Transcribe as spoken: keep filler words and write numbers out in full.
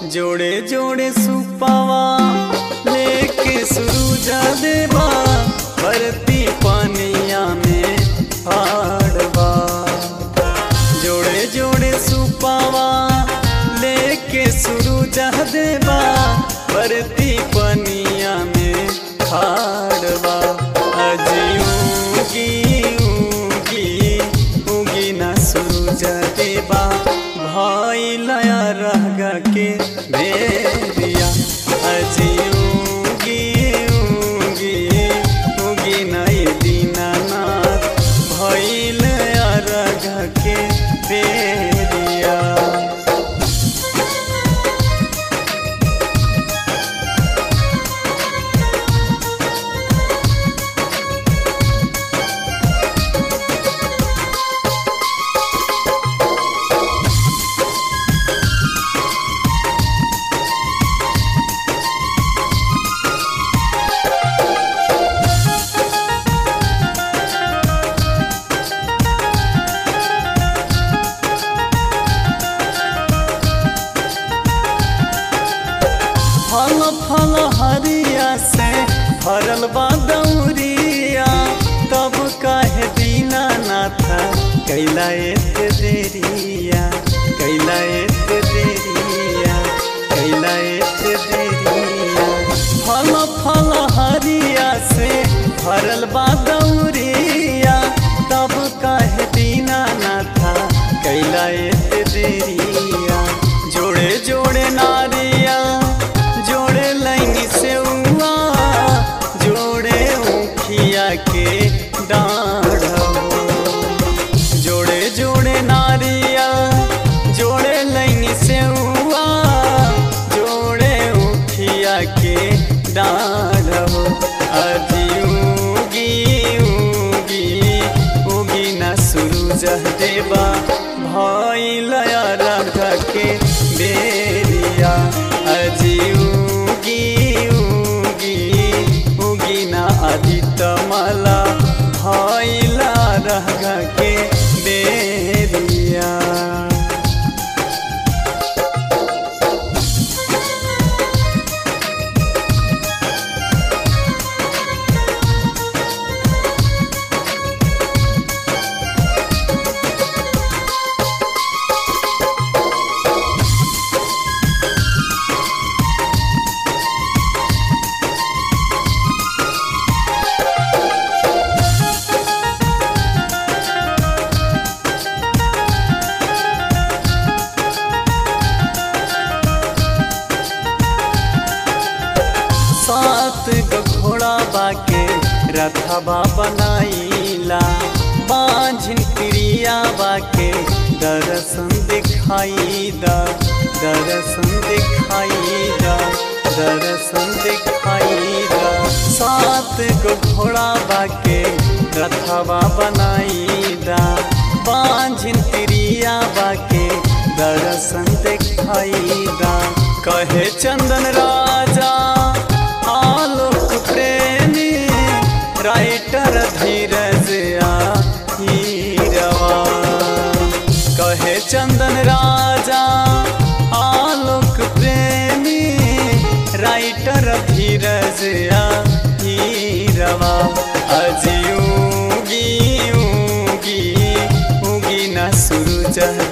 जोड़े जोड़े सुपावा लेके सूरज देवा भरती पानिया में हाड़वा। जोड़े जोड़े सुपावा लेके सूरज देवा भरती पानिया में हाड़वा। अजी उगी उगी उगी ना सूरज देवा भाई लया रह के भेदिया। अजी उगी उगी उगी नई दीनानाथ भाई लया रह के भेदिया। फल फल हरिया से भरल बा दौरिया तब काहे दीनानाथ कैला एते देरिया। कैला एते देरिया कैला एते देरिया। फल फल हरिया से भरल बा दौरिया तब काहे दीनानाथ कैला एते देरिया। जोड़े जोड़े नारिया जोड़े लाइनी से उआ जोड़े ऊखिया के डाढ़। जोड़े जोड़े नारिया जोड़े लाइनी से उआ जोड़े ऊखिया के डाढ़। अजी उगी उगी उगी ना सूरज देवा भाई लया रख के बेरिया। अजी उगी उगी उगी ना आदित्य माला भाई ला रह के बेरिया। सात गो घोड़ा बाके रथवा बनाईला बांझिन प्रिया बाके दर्शन दिखाई दा। दर्शन दिखाई दा दर्शन दिखाई दा। सात गो घोड़ा बाके रथवा बनाई दा बांझिन प्रिया बाके दर्शन दिखाई दा। कहे चंदन राजा आलोक प्रेमी राइटर धीरज हीरवा। कहे चंदन राजा आलोक प्रेमी राइटर धीरज हीरवा। अजी उगी उगी उगी ना सूरज